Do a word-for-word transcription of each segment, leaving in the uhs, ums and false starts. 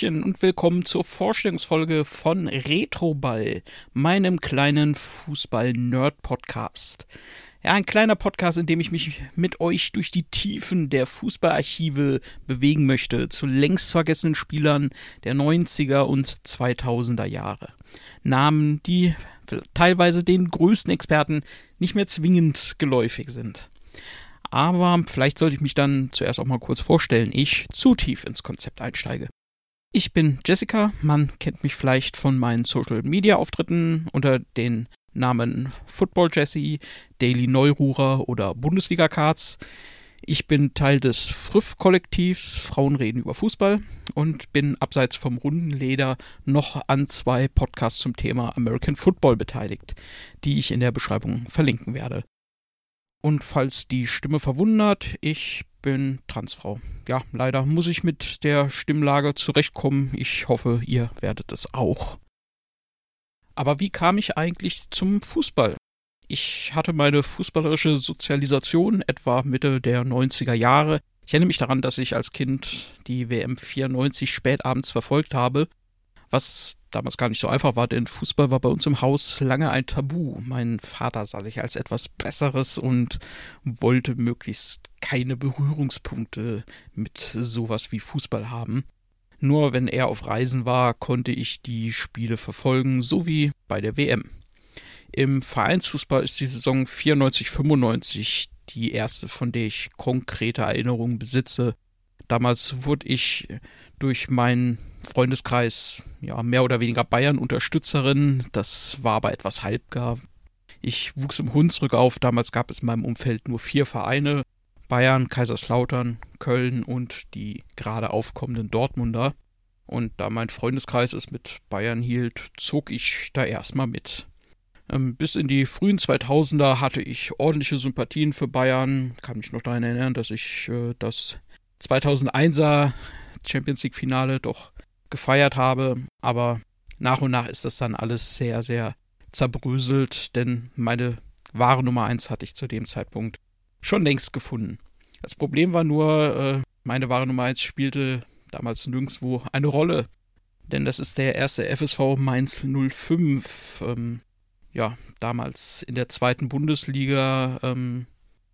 Hallöchen und willkommen zur Vorstellungsfolge von Retroball, meinem kleinen Fußball-Nerd-Podcast. Ja, ein kleiner Podcast, in dem ich mich mit euch durch die Tiefen der Fußballarchive bewegen möchte, zu längst vergessenen Spielern der neunziger und zweitausender Jahre. Namen, die teilweise den größten Experten nicht mehr zwingend geläufig sind. Aber vielleicht sollte ich mich dann zuerst auch mal kurz vorstellen, ich zu tief ins Konzept einsteige. Ich bin Jessica, man kennt mich vielleicht von meinen Social-Media-Auftritten unter den Namen Football Jessie, Daily Neururer oder Bundesliga Cards. Ich bin Teil des F R F Kollektivs Frauen reden über Fußball und bin abseits vom runden Leder noch an zwei Podcasts zum Thema American Football beteiligt, die ich in der Beschreibung verlinken werde. Und falls die Stimme verwundert, ich bin Transfrau. Ja, leider muss ich mit der Stimmlage zurechtkommen. Ich hoffe, ihr werdet es auch. Aber wie kam ich eigentlich zum Fußball? Ich hatte meine fußballerische Sozialisation etwa Mitte der neunziger Jahre. Ich erinnere mich daran, dass ich als Kind die W M vierundneunzig spätabends verfolgt habe, was damals gar nicht so einfach war, denn Fußball war bei uns im Haus lange ein Tabu. Mein Vater sah sich als etwas Besseres und wollte möglichst keine Berührungspunkte mit sowas wie Fußball haben. Nur wenn er auf Reisen war, konnte ich die Spiele verfolgen, so wie bei der W M. Im Vereinsfußball ist die Saison vierundneunzig fünfundneunzig die erste, von der ich konkrete Erinnerungen besitze. Damals wurde ich durch meinen Freundeskreis ja mehr oder weniger Bayern-Unterstützerin. Das war aber etwas halbgar. Ich wuchs im Hunsrück auf. Damals gab es in meinem Umfeld nur vier Vereine. Bayern, Kaiserslautern, Köln und die gerade aufkommenden Dortmunder. Und da mein Freundeskreis es mit Bayern hielt, zog ich da erstmal mit. Ähm, bis in die frühen zweitausender hatte ich ordentliche Sympathien für Bayern. Kann mich noch daran erinnern, dass ich äh, das zweitausendeiner Champions League Finale doch gefeiert habe, aber nach und nach ist das dann alles sehr, sehr zerbröselt, denn meine wahre Nummer eins hatte ich zu dem Zeitpunkt schon längst gefunden. Das Problem war nur, äh, meine wahre Nummer eins spielte damals nirgendwo eine Rolle, denn das ist der erste F S V Mainz null fünf, ähm, ja, damals in der zweiten Bundesliga ähm,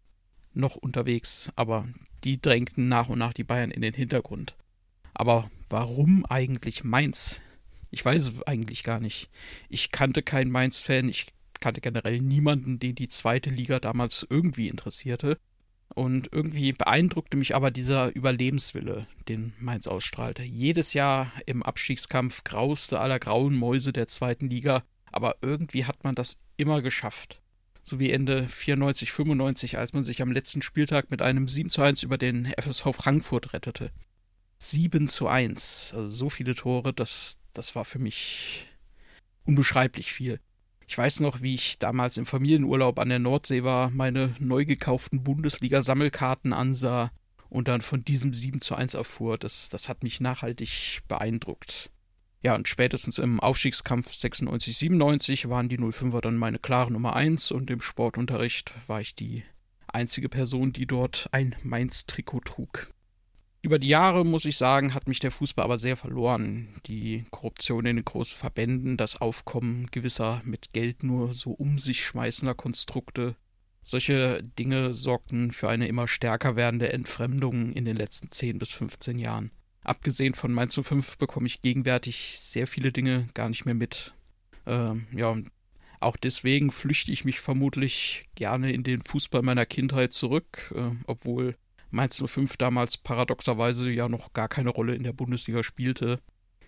noch unterwegs, aber die drängten nach und nach die Bayern in den Hintergrund. Aber warum eigentlich Mainz? Ich weiß es eigentlich gar nicht. Ich kannte keinen Mainz-Fan, ich kannte generell niemanden, den die zweite Liga damals irgendwie interessierte. Und irgendwie beeindruckte mich aber dieser Überlebenswille, den Mainz ausstrahlte. Jedes Jahr im Abstiegskampf grauste aller grauen Mäuse der zweiten Liga, aber irgendwie hat man das immer geschafft. So wie Ende vierundneunzig fünfundneunzig, als man sich am letzten Spieltag mit einem sieben zu eins über den F S V Frankfurt rettete. sieben zu eins, also so viele Tore, das, das war für mich unbeschreiblich viel. Ich weiß noch, wie ich damals im Familienurlaub an der Nordsee war, meine neu gekauften Bundesliga-Sammelkarten ansah und dann von diesem sieben zu eins erfuhr. Das, das hat mich nachhaltig beeindruckt. Ja, und spätestens im Aufstiegskampf sechsundneunzig siebenundneunzig waren die null fünfer dann meine klare Nummer eins und im Sportunterricht war ich die einzige Person, die dort ein Mainz-Trikot trug. Über die Jahre, muss ich sagen, hat mich der Fußball aber sehr verloren. Die Korruption in den großen Verbänden, das Aufkommen gewisser mit Geld nur so um sich schmeißender Konstrukte. Solche Dinge sorgten für eine immer stärker werdende Entfremdung in den letzten zehn bis fünfzehn Jahren. Abgesehen von Mainz null fünf bekomme ich gegenwärtig sehr viele Dinge gar nicht mehr mit. Ähm, ja, auch deswegen flüchte ich mich vermutlich gerne in den Fußball meiner Kindheit zurück, äh, obwohl Mainz null fünf damals paradoxerweise ja noch gar keine Rolle in der Bundesliga spielte.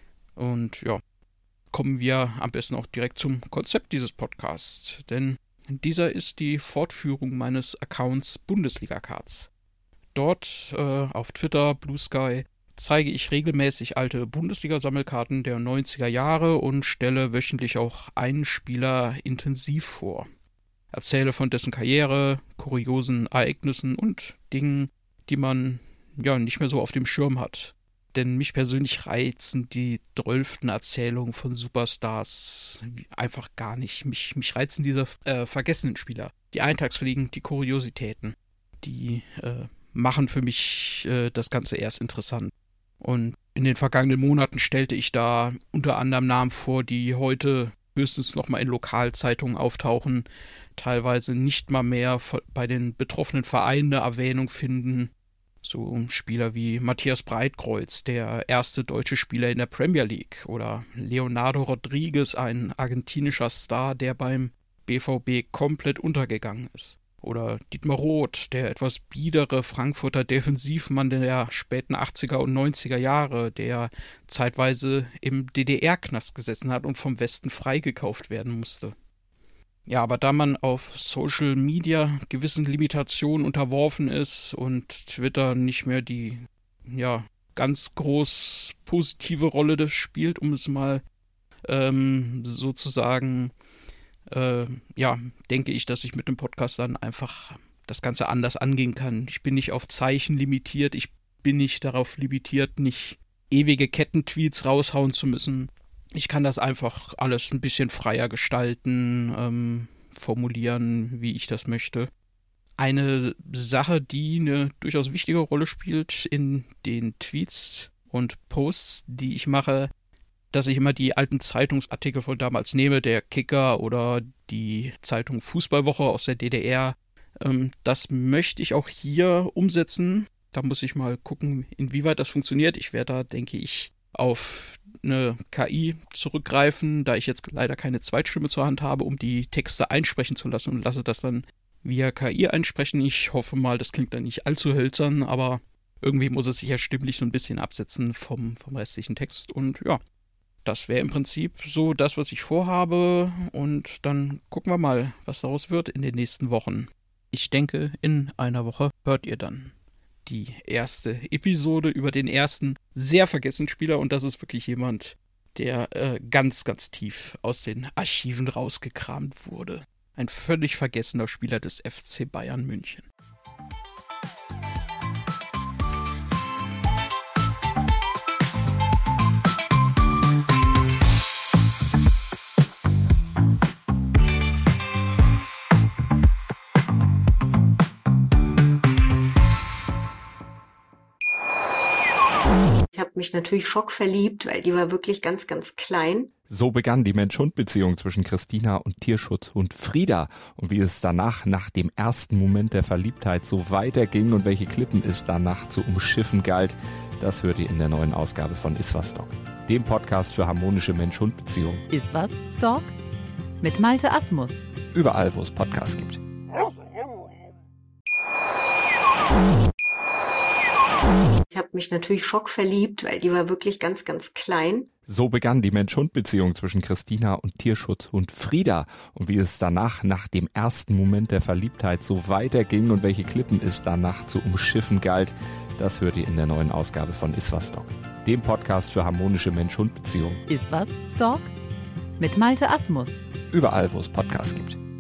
Und ja, kommen wir am besten auch direkt zum Konzept dieses Podcasts, denn dieser ist die Fortführung meines Accounts Bundesliga Cards. Dort äh, auf Twitter, Blue Sky, zeige ich regelmäßig alte Bundesliga-Sammelkarten der neunziger Jahre und stelle wöchentlich auch einen Spieler intensiv vor. Erzähle von dessen Karriere, kuriosen Ereignissen und Dingen, die man ja nicht mehr so auf dem Schirm hat. Denn mich persönlich reizen die drölften Erzählungen von Superstars einfach gar nicht. Mich, mich reizen diese äh, vergessenen Spieler, die Eintagsfliegen, die Kuriositäten, die äh, machen für mich äh, das Ganze erst interessant. Und In den vergangenen Monaten stellte ich da unter anderem Namen vor, die heute höchstens nochmal in Lokalzeitungen auftauchen, teilweise nicht mal mehr bei den betroffenen Vereinen eine Erwähnung finden. So Spieler wie Matthias Breitkreuz, der erste deutsche Spieler in der Premier League, oder Leonardo Rodriguez, ein argentinischer Star, der beim B V B komplett untergegangen ist. Oder Dietmar Roth, der etwas biedere Frankfurter Defensivmann der späten achtziger und neunziger Jahre, der zeitweise im D D R-Knast gesessen hat und vom Westen freigekauft werden musste. Ja, aber da man auf Social Media gewissen Limitationen unterworfen ist und Twitter nicht mehr die, ja, ganz groß positive Rolle das spielt, um es mal ähm, sozusagen Äh, ja, denke ich, dass ich mit dem Podcast dann einfach das Ganze anders angehen kann. Ich bin nicht auf Zeichen limitiert, ich bin nicht darauf limitiert, nicht ewige Kettentweets raushauen zu müssen. Ich kann das einfach alles ein bisschen freier gestalten, ähm, formulieren, wie ich das möchte. Eine Sache, die eine durchaus wichtige Rolle spielt in den Tweets und Posts, die ich mache, dass ich immer die alten Zeitungsartikel von damals nehme, der Kicker oder die Zeitung Fußballwoche aus der D D R. Ähm, das möchte ich auch hier umsetzen. Da muss ich mal gucken, inwieweit das funktioniert. Ich werde da, denke ich, auf eine K I zurückgreifen, da ich jetzt leider keine Zweitstimme zur Hand habe, um die Texte einsprechen zu lassen, und lasse das dann via K I einsprechen. Ich hoffe mal, das klingt dann nicht allzu hölzern, aber irgendwie muss es sich ja stimmlich so ein bisschen absetzen vom, vom restlichen Text. Und ja, das wäre im Prinzip so das, was ich vorhabe, und dann gucken wir mal, was daraus wird in den nächsten Wochen. Ich denke, in einer Woche hört ihr dann die erste Episode über den ersten sehr vergessenen Spieler, und das ist wirklich jemand, der äh, ganz, ganz tief aus den Archiven rausgekramt wurde. Ein völlig vergessener Spieler des F C Bayern München. Ich habe mich natürlich schockverliebt, weil die war wirklich ganz, ganz klein. So begann die Mensch-Hund-Beziehung zwischen Christina und Tierschutzhund Frieda. Und wie es danach, nach dem ersten Moment der Verliebtheit, so weiterging und welche Klippen es danach zu umschiffen galt, das hört ihr in der neuen Ausgabe von Iswas Dog, dem Podcast für harmonische Mensch-Hund-Beziehungen. Iswas Dog mit Malte Asmus. Überall, wo es Podcasts gibt. Ich habe mich natürlich schockverliebt, weil die war wirklich ganz, ganz klein. So begann die Mensch-Hund-Beziehung zwischen Christina und Tierschutzhund Frieda. Und wie es danach, nach dem ersten Moment der Verliebtheit, so weiterging und welche Klippen es danach zu umschiffen galt, das hört ihr in der neuen Ausgabe von Iswas Dog, dem Podcast für harmonische Mensch-Hund-Beziehungen. Iswas Dog mit Malte Asmus. Überall, wo es Podcasts gibt.